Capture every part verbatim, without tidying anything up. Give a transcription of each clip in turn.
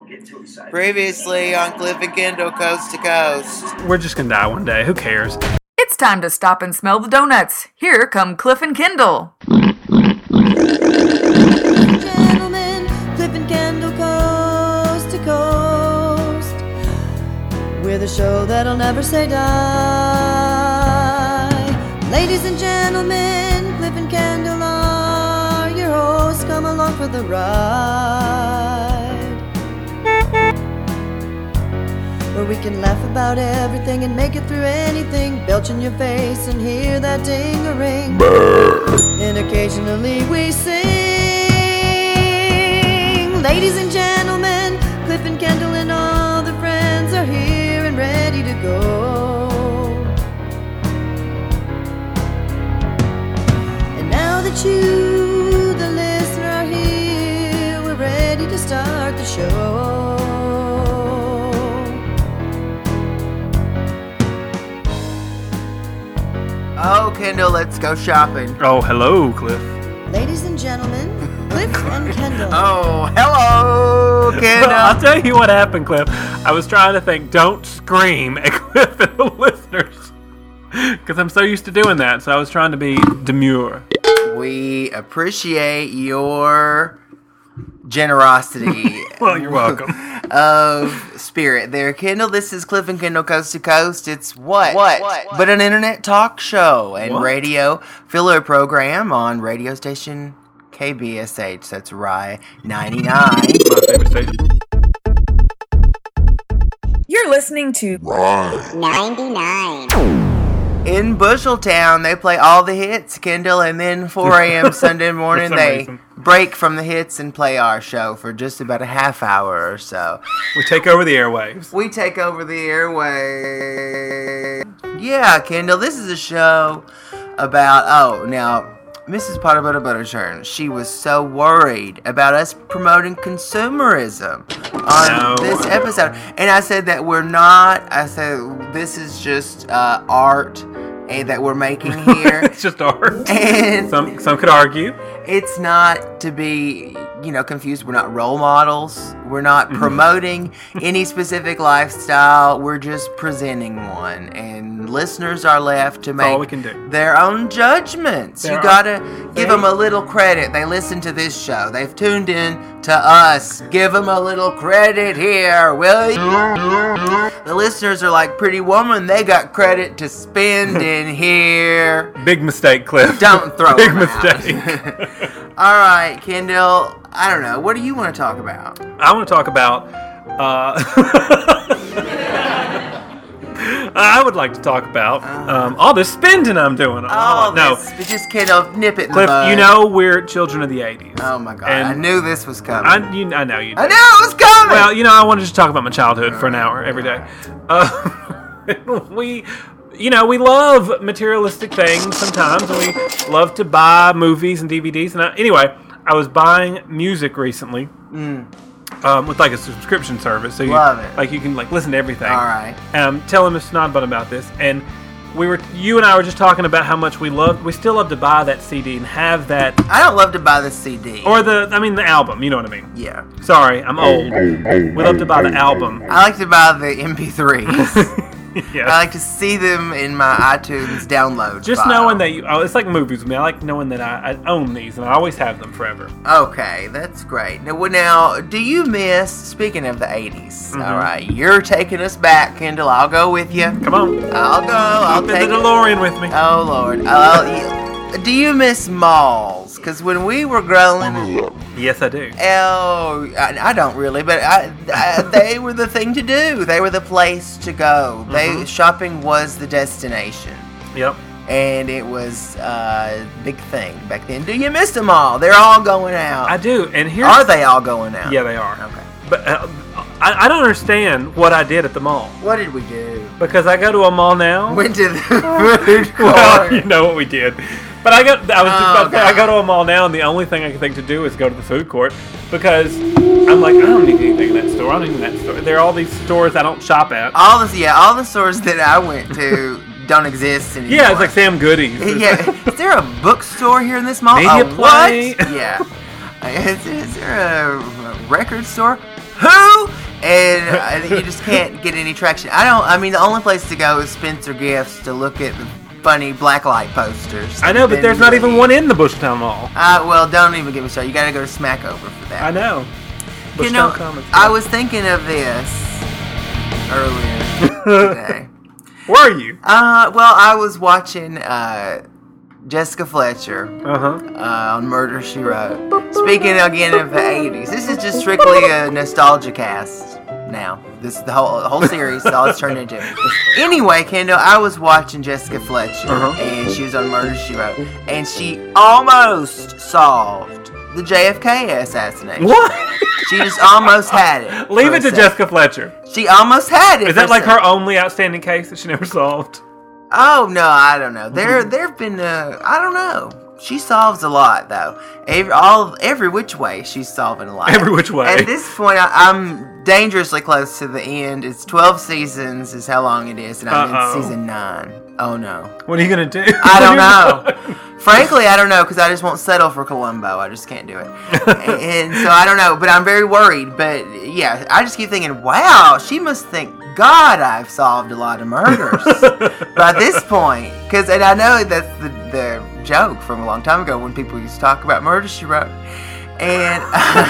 Previously on Cliff and Kendall Coast to Coast. We're just gonna die one day. Who cares? It's time to stop and smell the donuts. Here come Cliff and Kendall. Gentlemen, Cliff and Kendall Coast to Coast. We're the show that'll never say die. Ladies and gentlemen, Cliff and Kendall are your hosts. Come along for the ride, where we can laugh about everything and make it through anything. Belch in your face and hear that ding-a-ring. And occasionally we sing. Ladies and gentlemen, Cliff and Kendall and all the friends are here and ready to go. And now that you, the listener, are here, we're ready to start the show. Oh, Kendall, let's go shopping. Oh, hello, Cliff. Ladies and gentlemen, Cliff and Kendall. Oh, hello, Kendall. I'll tell you what happened, Cliff. I was trying to think, don't scream at Cliff and the listeners. Because I'm so used to doing that, so I was trying to be demure. We appreciate your generosity. Well, you're welcome. Of spirit there, Kendall. This is Cliff and Kendall Coast to Coast. It's what? What? what? But an internet talk show and What? radio filler program on radio station K B S H. That's Rye ninety-nine. My favorite station. You're listening to ninety-nine. In Busheltown, they play all the hits, Kendall, and then four a.m. Sunday morning, some they reason. break from the hits and play our show for just about a half hour or so. We take over the airwaves. We take over the airway. Yeah, Kendall, this is a show about, oh, now, Missus Potter Butter Butterchurn, she was so worried about us promoting consumerism on No. this episode. And I said that we're not, I said this is just uh, art and that we're making here. It's just art. And Some some could argue. it's not to be, you know, confused. We're not role models. We're not promoting any specific lifestyle. We're just presenting one. And listeners are left to That's all make we can do. their own judgments. There you are- gotta give they- them a little credit. They listen to this show. They've tuned in to us. Give them a little credit here, will you? The listeners are like Pretty Woman. They got credit to spend in here. Big mistake, Cliff. Don't throw Big them out. mistake. All right, Kendall. I don't know. What do you want to talk about? I want to talk about. Uh, I would like to talk about um, all this spending I'm doing. Oh, no, this, but just Kendall, nip it in Cliff. the bud. You know we're children of the eighties. Oh my God! And I knew this was coming. I, you, I know you. I Did. knew it was coming. Well, you know, I wanted to talk about my childhood for an hour every day. Uh, we, you know, we love materialistic things sometimes, and we love to buy movies and D V Ds. And I, anyway, I was buying music recently Mm. um, with like a subscription service, so you Love it. like you can like listen to everything. All right. And I'm telling Miss Snodbun about this, and we were, you and I were just talking about how much we love, we still love to buy that C D and have that, I don't love to buy the C D. or the, I mean the album. You know what I mean? yeah. Sorry, I'm old. We love to buy the album. I like to buy the M P threes. Yeah. I like to see them in my iTunes download Just file. knowing that you, oh, it's like movies with me. I like knowing that I, I own these and I always have them forever. Okay, that's great. Now, well, now, do you miss, speaking of the eighties, Mhm. all right, you're taking us back, Kendall. I'll go with you. Come on. I'll go. I'll Keep in take the DeLorean with me. Oh, Lord. I'll, do you miss malls? Because when we were growing... Yes, I do. Oh, I, I don't really, but I, I, they were the thing to do. They were the place to go. They Mhm. shopping was the destination, Yep. and it was a big thing back then. Do you miss them all? They're all going out. I do. And here's... Are they all going out? Yeah, they are. Okay. But uh, I, I don't understand what I did at the mall. What did we do? Because I go to a mall now. Went to the food court. Well, you know what we did. But I go. I was just Oh, about to say, I God. go to a mall now, and the only thing I can think to do is go to the food court because I'm like, I don't need anything in that store. I don't need that store. There are all these stores I don't shop at. All the yeah, all the stores that I went to don't exist anymore. Yeah, it's like Sam Goody's. Yeah, is there a bookstore here in this mall? Media a Play. What? Yeah. Is, is there a record store? Who I, you just can't get any traction. I don't. I mean, the only place to go is Spencer Gifts to look at the funny blacklight posters. I know, but there's not even one in the Bushtown Mall. Uh, well, don't even get me started. You got to go to Smackover for that. I know. You know, Bushtown Comics. I was thinking of this earlier today. Were you? Uh, well, I was watching uh, Jessica Fletcher Uh-huh. uh, on Murder, She Wrote. Speaking again of the eighties, this is just strictly a nostalgia cast now. This is the whole the whole series, all it's turned into. Anyway, Kendall, I was watching Jessica Fletcher, Uh-huh. and she was on Murder, She Wrote, and she almost solved the J F K assassination. What? She just almost had it. Leave for it a to sec. Jessica Fletcher. She almost had it. Is for that a like sec. her only outstanding case that she never solved? Oh no, I don't know. There, there've been. Uh, I don't know. She solves a lot though. Every all every which way, she's solving a lot. Every which way. At this point, I, I'm dangerously close to the end. It's twelve seasons, is how long it is, and I'm Uh-oh. in season nine. Oh no. What are you gonna do? I don't know. Frankly, I don't know because I just won't settle for Columbo. I just can't do it, and, and so I don't know. But I'm very worried. But yeah, I just keep thinking, wow, she must think, God, I've solved a lot of murders by this point. Because and I know that's the the joke from a long time ago when people used to talk about Murder, She Wrote, and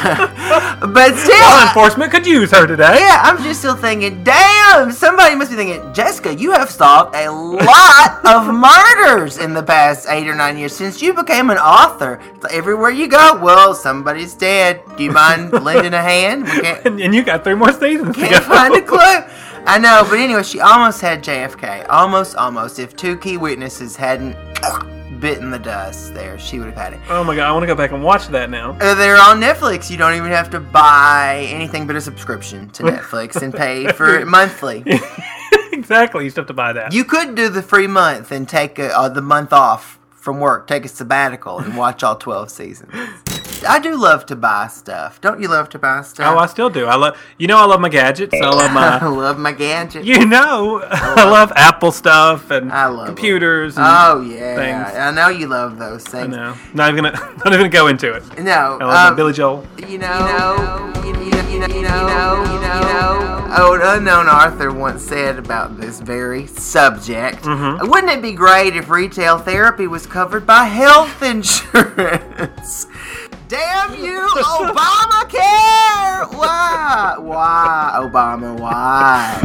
but still. Law enforcement could use her today. Yeah, I'm just still thinking, damn, somebody must be thinking, Jessica, you have solved a lot of murders in the past eight or nine years since you became an author. Everywhere you go, well, somebody's dead. Do you mind lending a hand? We can't, And, and you got three more seasons to can't go. find a clue. I know, but anyway, she almost had J F K. Almost, almost. If two key witnesses hadn't bitten the dust there, she would have had it. Oh my god, I want to go back and watch that now. Uh, they're on Netflix. You don't even have to buy anything but a subscription to Netflix and pay for it monthly. Exactly, you still have to buy that. You could do the free month and take a, uh, the month off from work, take a sabbatical, and watch all twelve seasons. I do love to buy stuff. Don't you love to buy stuff? Oh, I still do. I love. You know, I love my gadgets. I love I my. love my gadgets. You know, I love Apple stuff and I love computers. And Oh yeah, things. I know you love those I things. know. Not even gonna. Not even gonna go into it. No, I love um, my Billy Joel. You know, you know, you know, you know, you know, you know. Oh, an unknown Arthur once said about this very subject. Mhm. Wouldn't it be great if retail therapy was covered by health insurance? Damn you, Obamacare! Why? Why, Obama? Why?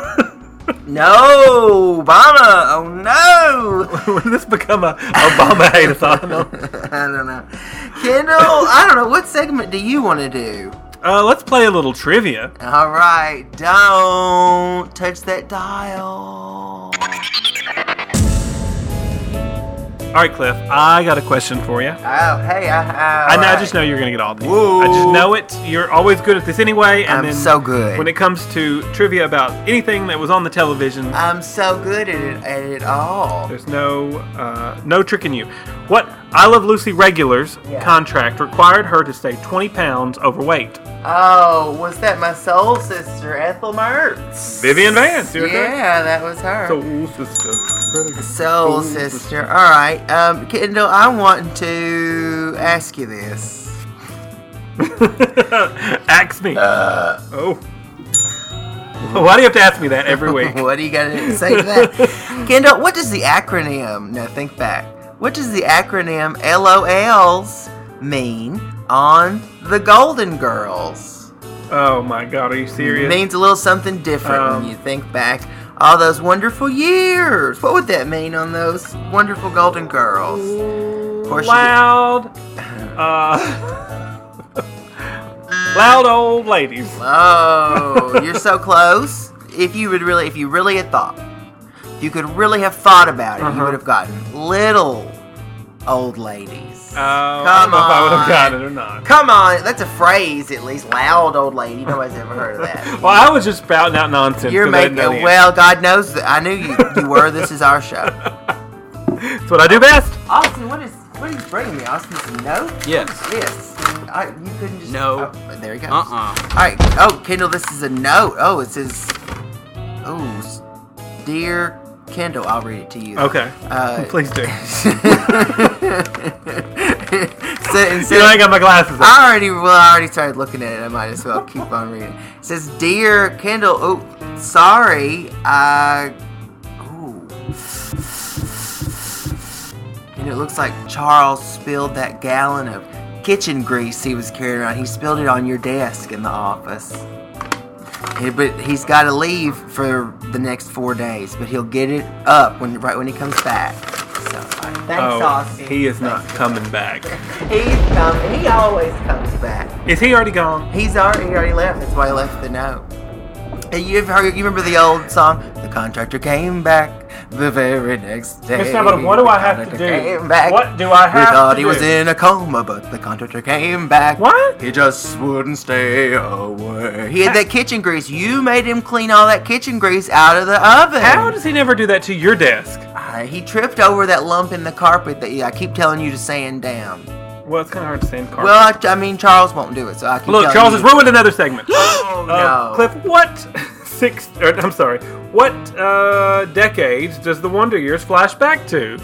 No, Obama! Oh no! When did this become a Obama hate-a-thon? I don't know. Kendall, I don't know. What segment do you want to do? Uh, let's play a little trivia. All right, don't touch that dial. All right, Cliff, I got a question for you. Oh, hey, I, I, know, I just know you're going to get all these. Whoa. I just know it. You're always good at this anyway. And I'm then so good. when it comes to trivia about anything that was on the television, I'm so good at it, at it all. there's no uh, no tricking you. What I Love Lucy regulars Yeah. contract required her to stay twenty pounds overweight. Oh, was that my soul sister, Ethel Mertz? Vivian Vance, you okay? Yeah, that was her. Soul sister. Soul Soul sister. All right, um, Kendall, I want to ask you this. Ask me. Uh, oh. Why do you have to ask me that every week? What do you got to say to that? Kendall, what does the acronym, no, think back. What does the acronym L O Ls mean on the Golden Girls? Oh my God, are you It serious? means a little something different Um, when you think back. All those wonderful years. What would that mean on those wonderful Golden Girls? Of course you Loud. Uh, loud old ladies. Oh, you're so close. If you would really, if you really had thought, if you could really have thought about it, you Uh-huh. would have gotten little old ladies. Oh, I Come don't know if I would have on. gotten it or not. Come on, that's a phrase at least. Loud old lady. Nobody's ever heard of that. Well, I was just spouting out nonsense. You're 'cause I didn't making know the well. God knows that I knew you. You were. This is our show. answer. That's what I do best. Austin, what is what are you bringing me? Austin, some notes? Yes. This. I, you couldn't just. No. Oh, there he goes. Uh-uh. All right. Oh, Kendall, this is a note. Oh, it says. Oh, s- dear Kendall, I'll read it to you. Okay. Uh, Please do. instead, instead, You know, I ain't got my glasses on. I already, well, I already started looking at it. I might as well keep on reading. It says, "Dear Kendall, oh, sorry, I, ooh, and it looks like Charles spilled that gallon of kitchen grease he was carrying around. He spilled it on your desk in the office. He, but he's got to leave for the next four days. But he'll get it up when right when he comes back. So, right. Thanks, Oh, Austin. he is not coming back. He's coming. He always comes back. Is he already gone? He's already he already left. That's why he left the note. Hey, you ever heard? You remember the old song? The contractor came back the very next day. Mister Abbott, what do The I have to contractor do? came back. What do I We have thought to he was do? in a coma, but the contractor came back. What? He just wouldn't stay away. He had that kitchen grease. You made him clean all that kitchen grease out of the oven. How does he never do that to your desk? Uh, he tripped over that lump in the carpet that I keep telling you to sand down. Well, it's kind of hard to sand carpet. Well, I, I mean, Charles won't do it, so I keep Look, telling Charles you. has ruined another segment. Oh, Uh, no. Cliff, what six? Or, I'm sorry. What uh, decades does the Wonder Years flash back to?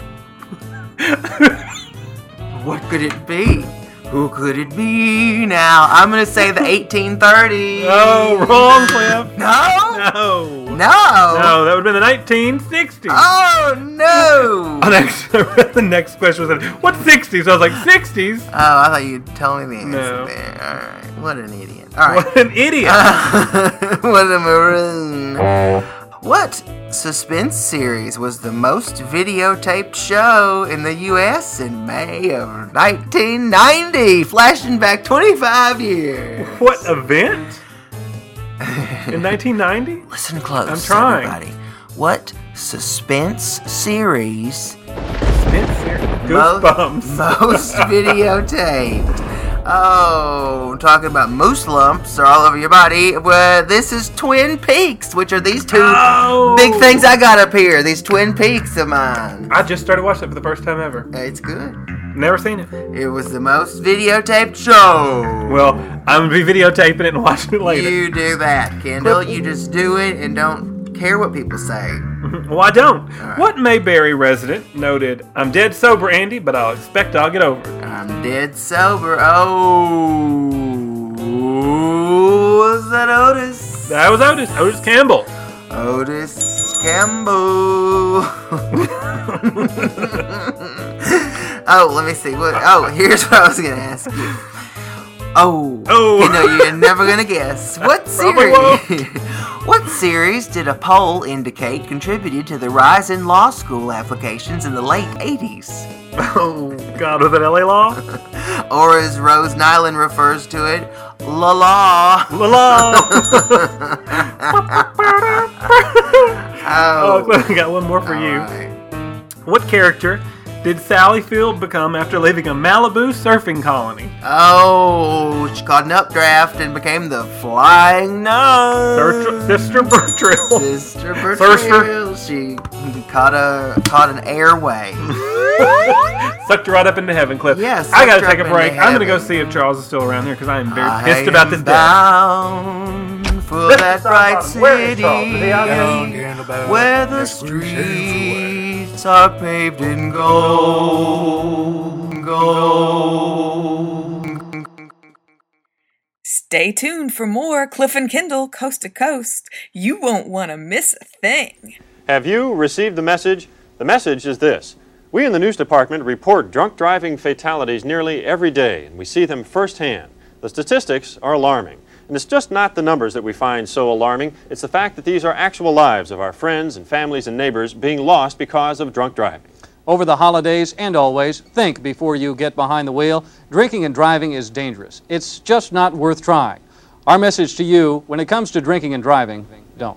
What could it be? Who could it be now? I'm going to say the eighteen thirties. Oh, wrong, Cliff. No? No. No. No, that would have been the nineteen sixties. Oh, no. Oh, next, the next question was, what sixties? I was like, sixties? Oh, I thought you'd tell me the answer No. there. All right. What an idiot. All right. What an idiot. What a maroon. What suspense series was the most videotaped show in the U S in May of nineteen ninety? Flashing back twenty-five years. What event? In nineteen ninety? Listen close, I'm trying. everybody. What suspense series most, Goosebumps. most videotaped? Oh, talking about moose lumps are all over your body. Well, this is Twin Peaks, which are these two Oh. big things I got up here. These Twin Peaks of mine. I just started watching it for the first time ever. It's good. Never seen it. It was the most videotaped show. Well, I'm going to be videotaping it and watching it later. You do that, Kendall. You just do it and don't care what people say. Well, I don't. right. What Mayberry resident noted, I'm dead sober, Andy, but I'll expect I'll get over it. I'm dead sober. Oh, was that Otis? That was Otis. Otis Campbell. Otis Campbell. Oh, let me see. What? Oh, here's what I was gonna ask you. Oh, Oh. you know you're never gonna guess. What Probably series? What series did a poll indicate contributed to the rise in law school applications in the late eighties? Oh, God, was it L A Law? Or as Rose Nyland refers to it, La La. La la. Oh, Oh, I got one more for you. alright. What character did Sally Field become after leaving a Malibu surfing colony? Oh, she caught an updraft and became the Flying Nun. Sir- Sister Bertrill. Sister Bertrill. She caught a caught an airway. Sucked her right up into heaven, Cliff. Yeah, I gotta sucked her take a up break. into I'm gonna go heaven. see if Charles is still around here because I am very I pissed about am this death. bound for that bright Where is Charles? Is he out city here? where the streets are paved in gold, gold. Stay tuned for more Cliff and Kendall Coast to Coast. You won't want to miss a thing. Have you received the message? The message is this. We in the news department report drunk driving fatalities nearly every day, and we see them firsthand. The statistics are alarming. And it's just not the numbers that we find so alarming. It's the fact that these are actual lives of our friends and families and neighbors being lost because of drunk driving. Over the holidays and always, think before you get behind the wheel. Drinking and driving is dangerous. It's just not worth trying. Our message to you, when it comes to drinking and driving, don't.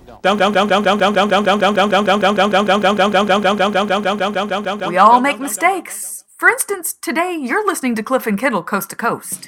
We all make mistakes. For instance, today you're listening to Cliff and Kendall Coast to Coast.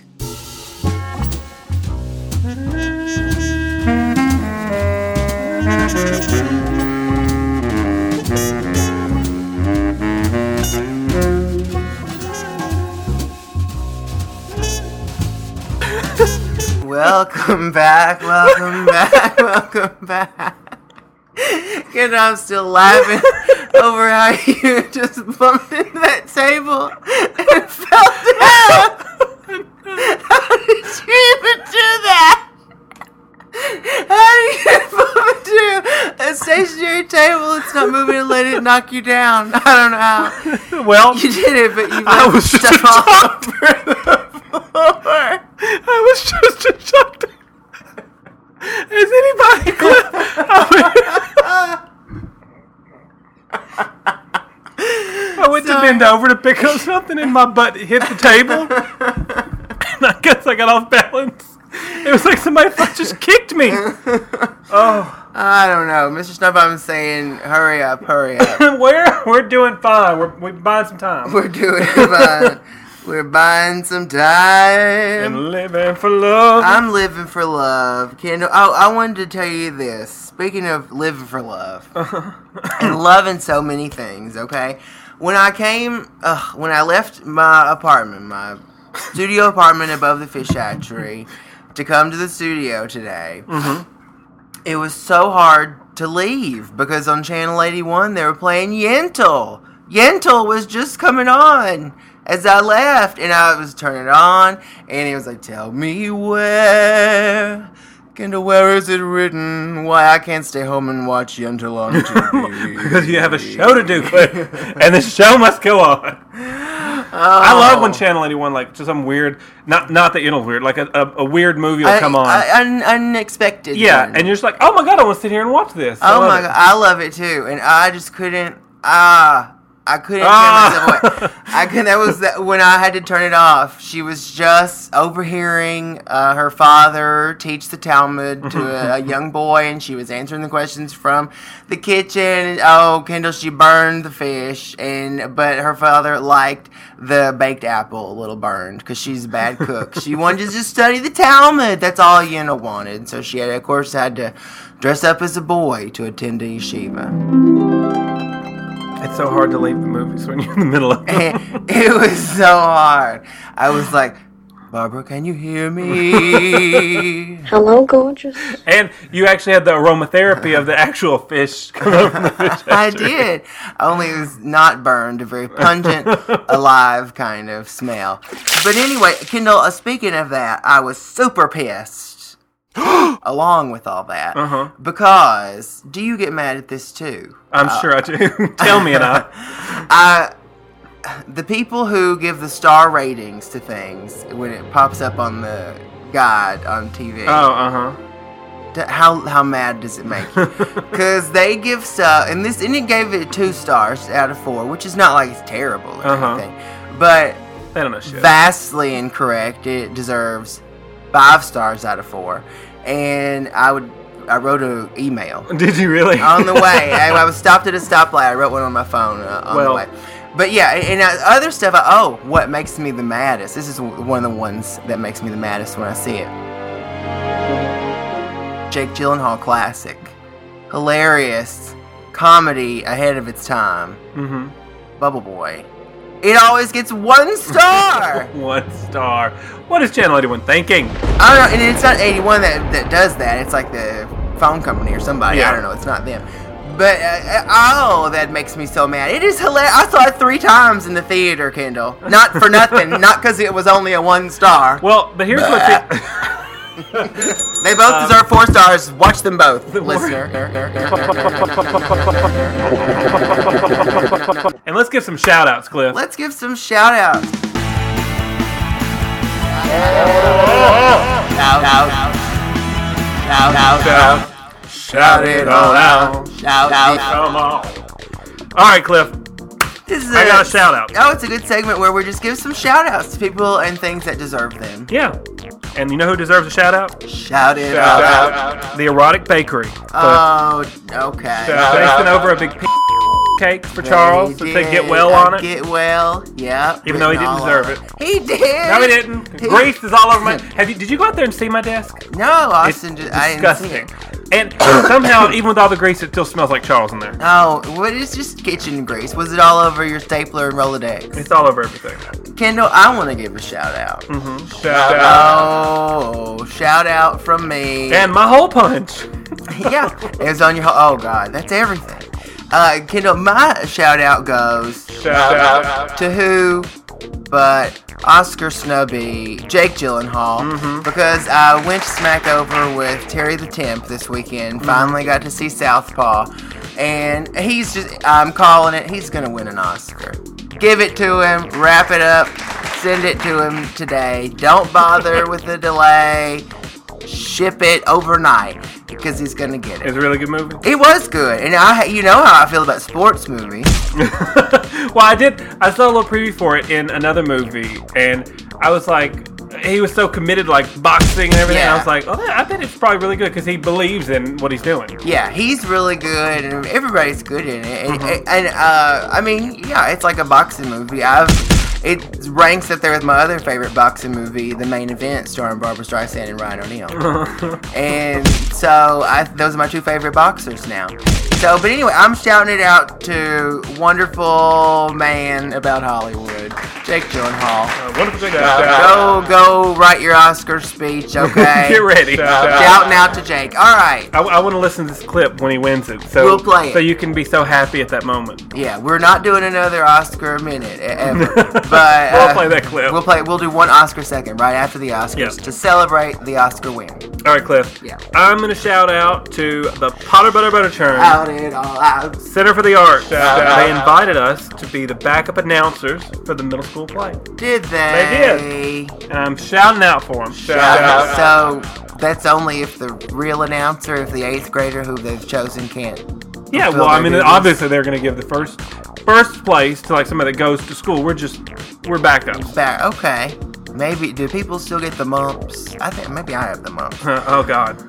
Welcome back, welcome back, welcome back. And I'm still laughing over how you just bumped into that table and fell down. did you even do that? How do you move to a stationary table that's not moving and let it knock you down? I don't know how. Well, You did it, but you I left was just stuff a all over the floor. I was just a shocked. Has anybody? I went to So- bend over to pick up something, and my butt hit the table. And I guess I got off balance. It was like somebody just kicked me. Oh, I don't know. Mister Snowbom's saying, hurry up, hurry up. we're we're doing fine. We're we're buying some time We're doing fine. We're buying some time. and living for love. I'm living for love. Kendall, oh, I wanted to tell you this. Speaking of living for love and loving so many things, okay? When I came, uh, when I left my apartment, my studio apartment above the fish hatchery, to come to the studio today, it was so hard to leave because on Channel eighty-one they were playing Yentl. Yentl was just coming on as I left, and I was turning it on, and it was like, tell me where, Kendall, where is it written? Why I can't stay home and watch Yentl on T V? Because you have a show to do, Cliff, and the show must go on. I love when Channel eighty-one, like, just some weird, not not that you know weird, like a, a, a weird movie will I- come on. I- un- unexpected. yeah, one. and you're just like, oh my god, I want to sit here and watch this. I Oh love my it. god, I love it too, and I just couldn't. Ah, I couldn't Ah. get myself away. I could. That was the, when I had to turn it off. She was just overhearing uh, her father teach the Talmud to a, a young boy, and she was answering the questions from the kitchen. And, oh, Kendall, she burned the fish, and but her father liked the baked apple a little burned because she's a bad cook. She wanted to just study the Talmud. That's all Yenna wanted. So she had, of course, had to dress up as a boy to attend a yeshiva. It's so hard to leave the movies when you're in the middle of them. And it was so hard. I was like, Barbara, can you hear me? Hello, gorgeous. And you actually had the aromatherapy of the actual fish coming up from the fish. I did. Only it was not burned, a very pungent, alive kind of smell. But anyway, Kendall, uh, speaking of that, I was super pissed. Along with all that. Uh-huh. Because, do you get mad at this too? I'm sure I do. Tell me and I. I, the people who give the star ratings to things when it pops up on the guide on T V. Oh, uh-huh. t- how how mad does it make you? Because they give stuff, and this and it gave it two stars out of four, which is not like it's terrible or Uh-huh. anything, but They don't know shit. vastly incorrect. It deserves five stars out of four, and I would I wrote an email Did you really? on the way. I, I was stopped at a stoplight. I wrote one on my phone uh, on Well- the way. But yeah, and, and uh, other stuff. I, oh, what makes me the maddest? This is one of the ones that makes me the maddest when I see it. Jake Gyllenhaal classic, hilarious comedy ahead of its time. Mm-hmm. Bubble Boy. It always gets one star. One star. What is Channel eighty-one thinking? I don't know, and it's not eighty-one that, that does that. It's like the phone company or somebody. Yeah. I don't know. It's not them. But, uh, oh, that makes me so mad. It is hilarious. I saw it three times in the theater, Kendall. Not for nothing. Not because it was only a one star. Well, but here's what the, They both Um, deserve four stars. Watch them both, listener. and let's give some shout outs, Cliff. Let's give some shout outs. Shout out. Shout out. Shout, shout it all out. Shout out. Come on. All right, Cliff. This is I got a shout out. Oh, it's a good segment where we just give some shout outs to people and things that deserve them. Yeah. And you know who deserves a shout out? Shout it Shout out. out. The Erotic Bakery. So Oh, okay. they sent over a big p- cake for Charles to say get well Uh, on it. Get well, yeah. Even though he didn't deserve it. He did. No, he didn't. Grease is all over my. Have you? Did you go out there and see my desk? No, Austin, It's did, I didn't see disgusting. it. And somehow, even with all the grease, it still smells like Charles in there. Oh, what is just kitchen grease? Was it all over your stapler and Rolodex? It's all over everything. Kendall, I want to give a shout out. Mm-hmm. Shout out. Oh, shout out from me. And my hole punch. Yeah, it was on your. Oh God, that's everything. Uh, Kendall, my shout out goes Shout out. to who but Oscar snubby Jake Gyllenhaal, Mm-hmm. because I went to smack over with Terry the Temp this weekend. Finally got to see Southpaw, and he's just, I'm calling it, he's going to win an Oscar. Give it to him, wrap it up, send it to him today. Don't bother with the delay. Ship it overnight, because he's going to get it. It's a really good movie. It was good, and I, you know how I feel about sports movies. Well, I did. I saw a little preview for it in another movie, and I was like, he was so committed, like boxing and everything. Yeah. I was like, oh, I bet it's probably really good because he believes in what he's doing. Yeah, he's really good, and everybody's good in it. And, Mm-hmm. and uh, I mean, yeah, it's like a boxing movie. I've it ranks up there with my other favorite boxing movie, The Main Event, starring Barbara Streisand and Ryan O'Neal. And so I, those are my two favorite boxers now. So, but anyway, I'm shouting it out to wonderful man about Hollywood, Jake Gyllenhaal. Uh, wonderful thing. Go, go, write your Oscar speech, okay? Get ready. Shouting out to Jake. All right. I, I want to listen to this clip when he wins it, so We'll play it. so you can be so happy at that moment. Yeah, we're not doing another Oscar minute e- ever, but We'll uh, play that clip. We'll play. We'll do one Oscar second right after the Oscars Yeah. to celebrate the Oscar win. All right, Cliff. Yeah. I'm going to shout out to the Potter Butter Butter Churn Out it all out. Center for the Arts. They invited us to be the backup announcers for the middle school play, Did they? They and I'm shouting out for them. Shout out. So that's only if the real announcer, if the eighth grader who they've chosen can't. Yeah, fulfill well, I their mean, duties. obviously they're going to give the first first place to like somebody that goes to school. We're just we're backups. Back. Okay. Maybe do people still get the mumps? I think maybe I have the mumps. Oh God.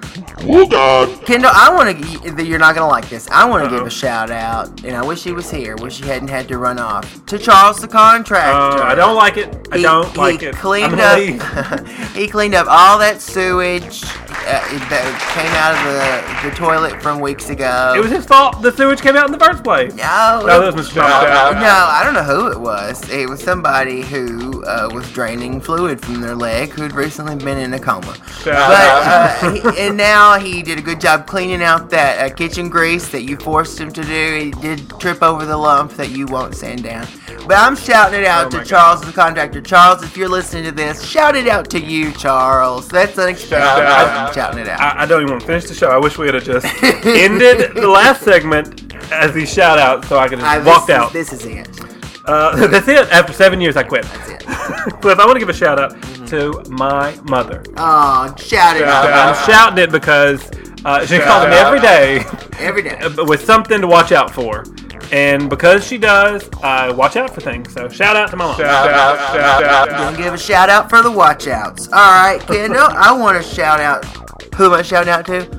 Kendall, I want to. You're not gonna like this. I want to Uh-oh. give a shout out, and I wish he was here. Wish he hadn't had to run off to Charles the contractor. Uh, I don't like it. I He- don't he like it. Cleaned I'm gonna up. leave. He cleaned up all that sewage uh, that came out of the, the toilet from weeks ago. It was his fault. The sewage came out in the first place. no. No, that was Mister Johnson. No, I don't know who it was. It was somebody who uh, was draining fluid from their leg who'd recently been in a coma. But uh, he, and now he did a good job cleaning out that uh, kitchen grease that you forced him to do. He did trip over the lump that you won't sand down. But I'm shouting it out Oh to my Charles the contractor. Charles, if you're listening to this, shout it out to you, Charles. That's unexpected. I'm shouting it out. I, I don't even want to finish the show. I wish we had just ended the last segment as he shout out so I could have I- just walked this is- out. This is it. Uh, that's it. After seven years, I quit. That's it. Cliff, I want to give a shout out to my mother. Oh, shout it out. I'm shouting it because uh, she calls me every day Every day. uh, with something to watch out for. And because she does, I watch out for things. So shout out to my mom. Gonna give a shout out for the watch outs. Alright, Kendall, I want to shout out. Who am I shouting out to?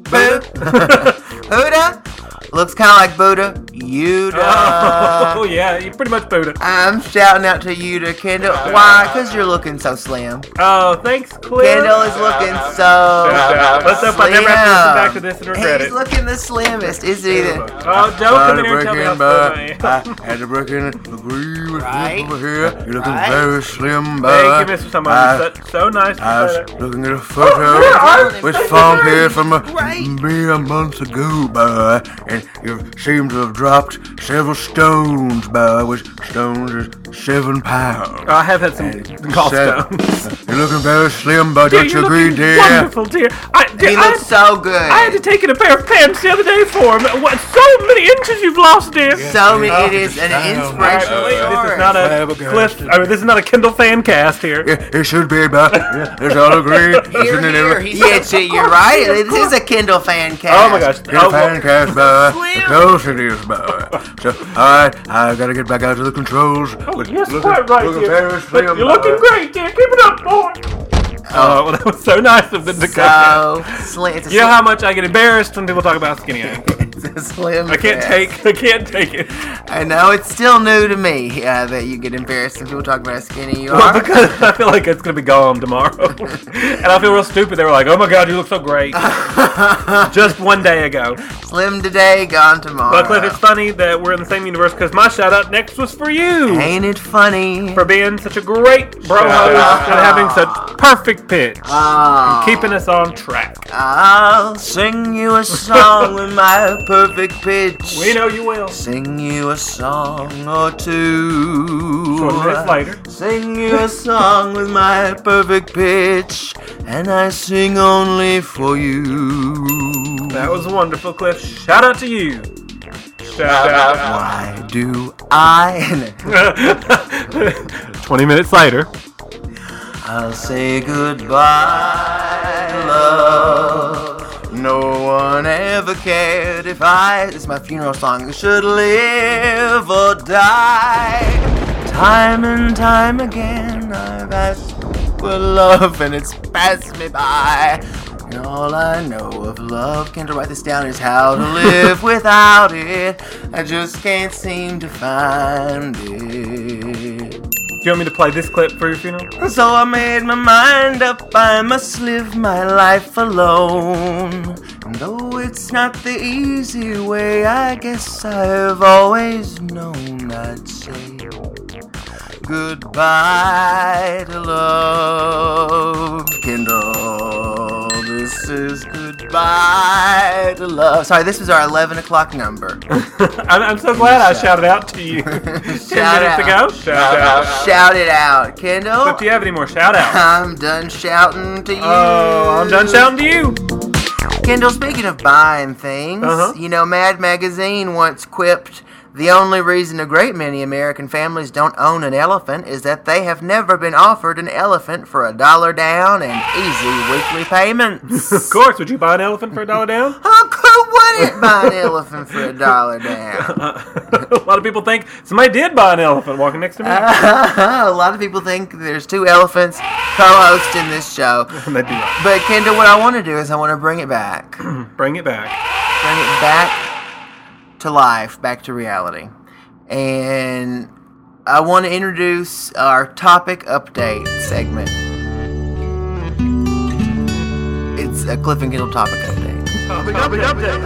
Buddha? Buddha? Looks kind of like Buddha. Yuda. Oh, yeah, you pretty much Buddha. I'm shouting out to Yuda, Kendall. Why? Because you're looking so slim. Oh, thanks, Cliff. Kendall is looking so Let's hope I never have to listen back to this and regret He's it. looking the slimmest. Is he the... Oh, Joe, come in here and tell me how slim I am. I had to break in and agree with Right. you over here. You're looking Right. very slim, boy. Thank you, Mister Somebody. I, So, so nice to I say was that. looking at a photo Oh, with Funk here from a Right. mere month ago, boy, and you seem to have dropped several stones, boy, which stones is seven pounds. I have had some Seven. gallstones. You're looking very slim, boy. Dear, Don't you you're agree, looking dear? wonderful, dear. I, dear, He I, looks so good. I had to take in a pair of pants the other day for him. What, so many inches you've lost, dear. So many, it is an Alright, inspirational Wait, this story. is not a Flabbergasted. Cliff. I mean, this is not a Kindle fan cast here. Yeah, it should be, boy. Yeah, let's all agree. Here, Isn't it here, ever- he said, "Gee, you're right. This is a Kindle fan cast." Oh my gosh. Get Oh, a fan cast, boy. Slim. Of course it is, boy. So, alright, I gotta get back out to the controls. Oh, yes, quite right, looking dear. very slim, You're looking boy. great, dear. Keep it up, boy. Oh, well, that was so nice of them to come. So slim. It's a You know slim- how much I get embarrassed when people talk about skinny I am. it's a slim I can't cast. take. I can't take it. I know it's still new to me uh, that you get embarrassed when people talk about how skinny you Well, are. because I feel like it's gonna be gone tomorrow, and I feel real stupid. They were like, "Oh my God, you look so great," just one day ago. Slim today, gone tomorrow. But Cliff, it's funny that we're in the same universe because my shout out next was for you Ain't it funny? for being such a great bro host and having such perfect pitch, Oh, keeping us on track. I'll sing you a song when my perfect pitch. We know you will. Sing you a song or two. Short minutes later. Sing you a song with my perfect pitch, and I sing only for you. That was wonderful, Cliff. Shout out to you. Shout out. Why do I? Twenty minutes later. I'll say goodbye, love. No one ever cared if I, this is my funeral song, should live or die. Time and time again I've asked for love and it's passed me by. And all I know of love, can't write this down, is how to live without it. I just can't seem to find it. Do you want me to play this clip for your funeral? So I made my mind up, I must live my life alone. And though it's not the easy way, I guess I've always known I'd say goodbye to love. Kendall, this is goodbye to love. Sorry, this was our eleven o'clock number. I'm, I'm so glad I shouted out to you ten minutes out. ago. Shout out. Shout it out, Kendall. But do you have any more shout outs? I'm done shouting to you. Oh, I'm done shouting to you. Kendall, speaking of buying things, Uh-huh. you know, Mad Magazine once quipped, the only reason a great many American families don't own an elephant is that they have never been offered an elephant for a dollar down and easy weekly payments. Of course, would you buy an elephant for a dollar down? How could wouldn't buy an elephant for a dollar down? A lot of people think somebody did buy an elephant walking next to me. A lot of people think there's two elephants co-hosting this show. They do. But Kendall, what I want to do is I want to bring it back. Bring it back. Bring it back to life, back to reality. And I want to introduce our topic update segment. It's a Cliff and Kendall topic update. Topic update.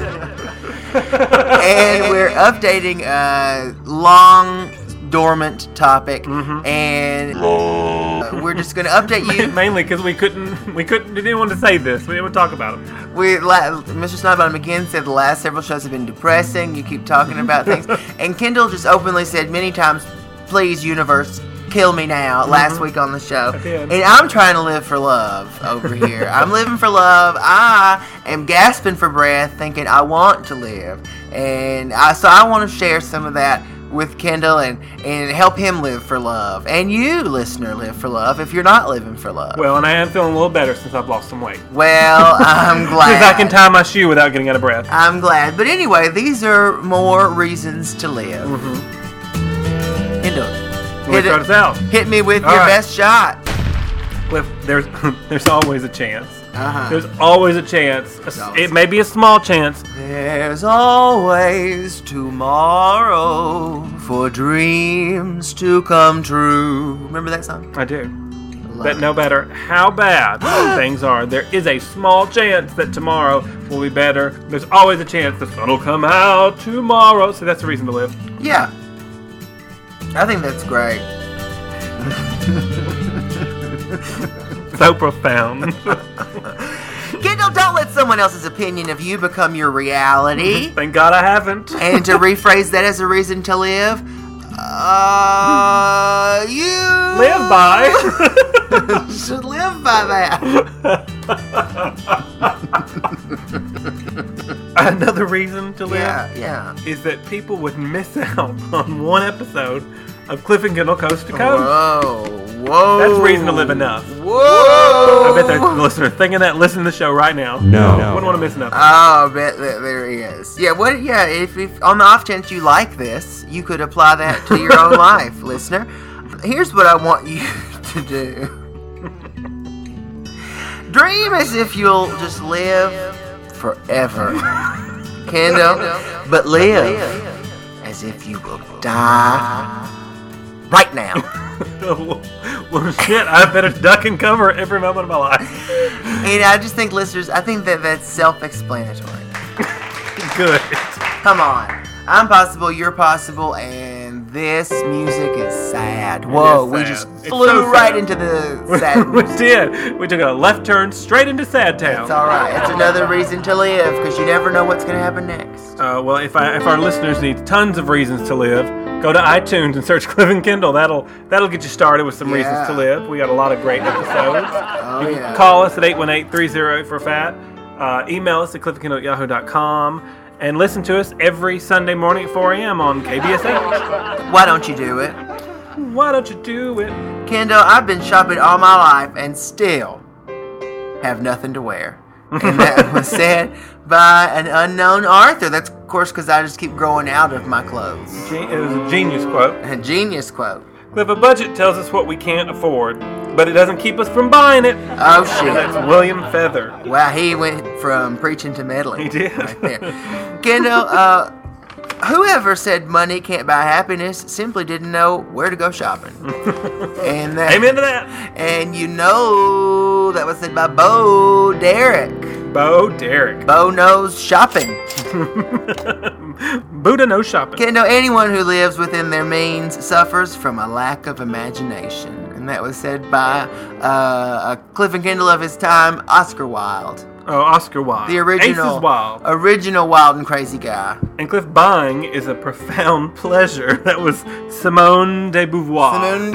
And we're updating a long dormant topic, Mm-hmm. and uh, we're just going to update you. Mainly because we couldn't, we couldn't, we didn't want to say this. We didn't want to talk about it. We, la- Mister Snodbottom again said the last several shows have been depressing. You keep talking about things. And Kendall just openly said many times, please, universe, kill me now, last week on the show. I did. And I'm trying to live for love over here. I'm living for love. I am gasping for breath, thinking I want to live. And I, so I want to share some of that with Kendall and, and help him live for love. And you, listener, live for love if you're not living for love. Well, and I am feeling a little better since I've lost some weight. Well, I'm glad. Because I can tie my shoe without getting out of breath. I'm glad. But anyway, these are more reasons to live. Mm-hmm. Kendall, Let me hit, start it, us out. hit me with All your right. best shot. Cliff, there's there's always a chance. Uh-huh. There's always a chance. A s- always It may be a small chance. There's always tomorrow for dreams to come true. Remember that song? I do. Love That it. no matter how bad things are, there is a small chance that tomorrow will be better. There's always a chance the sun will come out tomorrow. So that's the reason to live. Yeah. I think that's great. So profound. Kendall, don't let someone else's opinion of you become your reality. Thank God I haven't. And to rephrase that as a reason to live, uh, you Live by. should live by that. Another reason to live Yeah, yeah. is that people would miss out on one episode of Cliff and Kendall Coast to Coast. Whoa, whoa. That's reason to live enough. Whoa. I bet there's a listener thinking that, listening to the show right now. No. Wouldn't want to miss nothing. Oh, I bet that there he is. Yeah, what? Yeah, if, if on the off chance you like this, you could apply that to your own life, listener. Here's what I want you to do. Dream as if you'll just live forever, Kendall, but live as if you will die right now. Well, shit, I better duck and cover every moment of my life. And I just think, listeners, I think that that's self-explanatory. Good. Come on. I'm possible, you're possible, and this music is sad. Whoa, is we sad. just It's flew so right sad. into the sad We music. did. We took a left turn straight into Sad Town. It's all right. It's another reason to live because you never know what's going to happen next. Uh, well, if I, if our listeners need tons of reasons to live, go to iTunes and search Cliff and Kendall. That'll that'll get you started with some Yeah. reasons to live. We got a lot of great episodes. Oh, you can yeah. call us at eight one eight, three oh eight, four fat. Uh, email us at cliff and kendall at yahoo dot com. And listen to us every Sunday morning at four a.m. on K B S H. Why don't you do it? Why don't you do it? Kendall, I've been shopping all my life and still have nothing to wear. And that was said by an unknown author. That's, of course, because I just keep growing out of my clothes. Ge- It was a genius quote. A genius quote. If a budget tells us what we can't afford, but it doesn't keep us from buying it. Oh, And shit. that's William Feather. Wow, he went from preaching to meddling. He did. Right there. Kendall, uh, whoever said money can't buy happiness simply didn't know where to go shopping. and that, Amen to that. And you know that was said by Bo Derek. Bo Derek. Bo knows shopping. Buddha no shopping. Kendall, anyone who lives within their means suffers from a lack of imagination. And that was said by uh, a Cliff and Kendall of his time, Oscar Wilde. Oh, Oscar Wilde. The original, Aces Wilde. original wild and crazy guy. And Cliff buying is a profound pleasure. That was Simone de Beauvoir.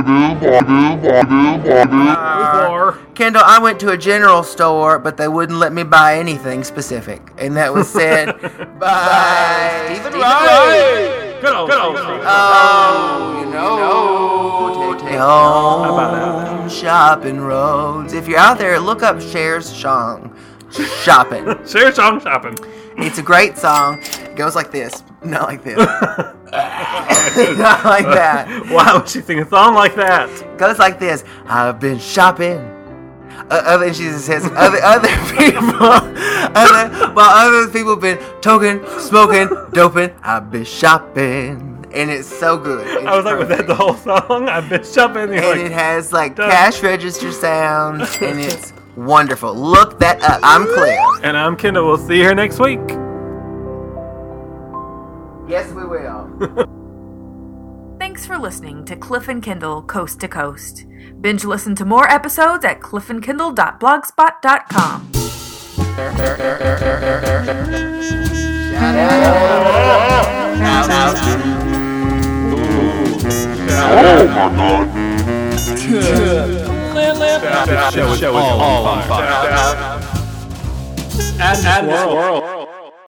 Beauvoir. Kendall, I went to a general store, but they wouldn't let me buy anything specific. And that was said by Stephen Wright. Good old, good old. Oh, you know, take me home, shopping roads. If you're out there, look up Cher's song, Shopping. Cher song shopping. It's a great song. It goes like this, not like this. Not like that. Why would she sing a song like that? It goes like this. I've been shopping. Uh, other, she says other other people, other, while other people have been toking, smoking, doping. I've been shopping, and it's so good. It's I was like, was that the whole song? I've been shopping. And, and like, it has like Done. cash register sounds, and it's wonderful. Look that up. I'm Cliff. and I'm Kendall. We'll see you here next week. Yes, we will. Thanks for listening to Cliff and Kindle Coast to Coast. Binge listen to more episodes at cliff and kindle dot blogspot dot com. Show is all on fire. Add this world.